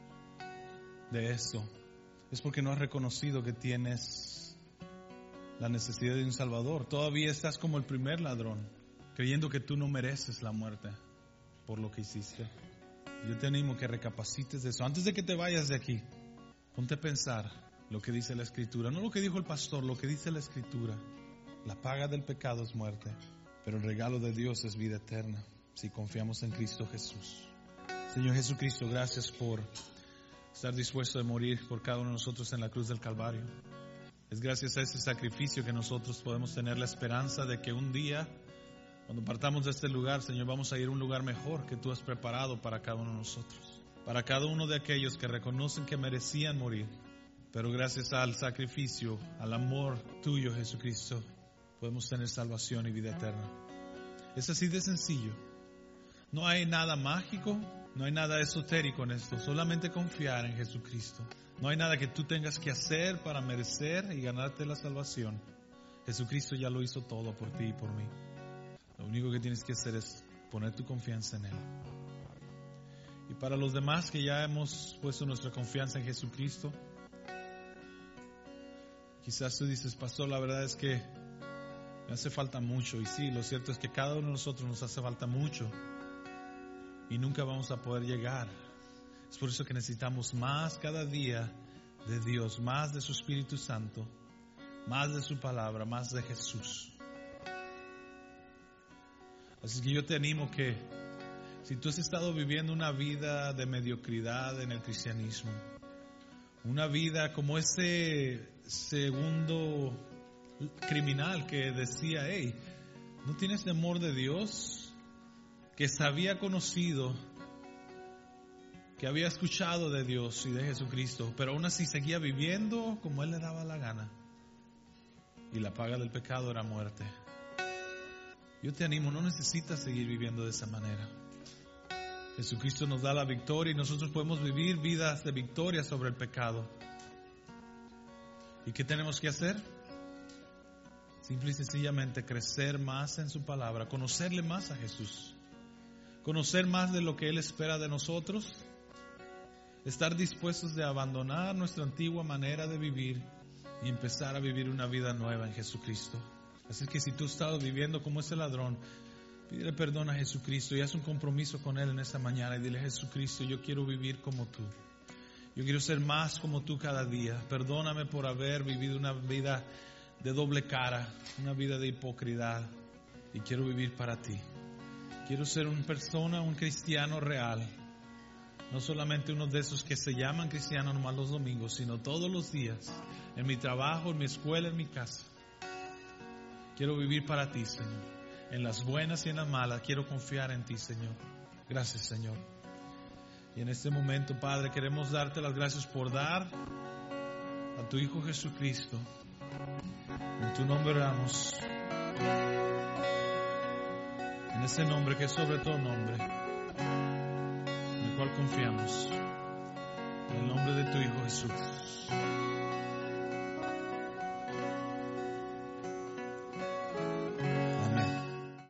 S1: de eso, es porque no has reconocido que tienes la necesidad de un Salvador. Todavía estás como el primer ladrón, creyendo que tú no mereces la muerte por lo que hiciste. Yo te animo que recapacites de eso. Antes de que te vayas de aquí, ponte a pensar lo que dice la Escritura. No lo que dijo el pastor, lo que dice la Escritura. La paga del pecado es muerte, pero el regalo de Dios es vida eterna, si confiamos en Cristo Jesús. Señor Jesucristo, gracias por estar dispuesto a morir por cada uno de nosotros en la cruz del Calvario. Es gracias a ese sacrificio que nosotros podemos tener la esperanza de que un día, cuando partamos de este lugar, Señor, vamos a ir a un lugar mejor que tú has preparado para cada uno de nosotros. Para cada uno de aquellos que reconocen que merecían morir, pero gracias al sacrificio, al amor tuyo, Jesucristo, podemos tener salvación y vida eterna. Es así de sencillo. No hay nada mágico, no hay nada esotérico en esto. Solamente confiar en Jesucristo. No hay nada que tú tengas que hacer para merecer y ganarte la salvación. Jesucristo ya lo hizo todo por ti y por mí. Lo único que tienes que hacer es poner tu confianza en Él. Y para los demás que ya hemos puesto nuestra confianza en Jesucristo, quizás tú dices: pastor, la verdad es que me hace falta mucho. Y sí, lo cierto es que cada uno de nosotros nos hace falta mucho y nunca vamos a poder llegar. Es por eso que necesitamos más cada día de Dios, más de su Espíritu Santo, más de su palabra, más de Jesús. Así que yo te animo que si tú has estado viviendo una vida de mediocridad en el cristianismo, una vida como ese segundo criminal que decía: hey, ¿no tienes temor de Dios? Que se había conocido, que había escuchado de Dios y de Jesucristo, pero aún así seguía viviendo como Él le daba la gana. Y la paga del pecado era muerte. Yo te animo, no necesitas seguir viviendo de esa manera. Jesucristo nos da la victoria y nosotros podemos vivir vidas de victoria sobre el pecado. ¿Y qué tenemos que hacer? Simple y sencillamente crecer más en su palabra, conocerle más a Jesús, conocer más de lo que Él espera de nosotros, estar dispuestos de abandonar nuestra antigua manera de vivir y empezar a vivir una vida nueva en Jesucristo. Así que si tú has estado viviendo como ese ladrón, pídele perdón a Jesucristo y haz un compromiso con Él en esta mañana y dile: Jesucristo, yo quiero vivir como tú. Yo quiero ser más como tú cada día. Perdóname por haber vivido una vida de doble cara, una vida de hipocresía, y quiero vivir para ti. Quiero ser una persona, un cristiano real. No solamente uno de esos que se llaman cristianos nomás los domingos, sino todos los días, en mi trabajo, en mi escuela, en mi casa. Quiero vivir para ti, Señor. En las buenas y en las malas, quiero confiar en ti, Señor. Gracias, Señor. Y en este momento, Padre, queremos darte las gracias por dar a tu Hijo Jesucristo. En tu nombre oramos. En ese nombre que es sobre todo nombre, en el cual confiamos. En el nombre de tu Hijo Jesús.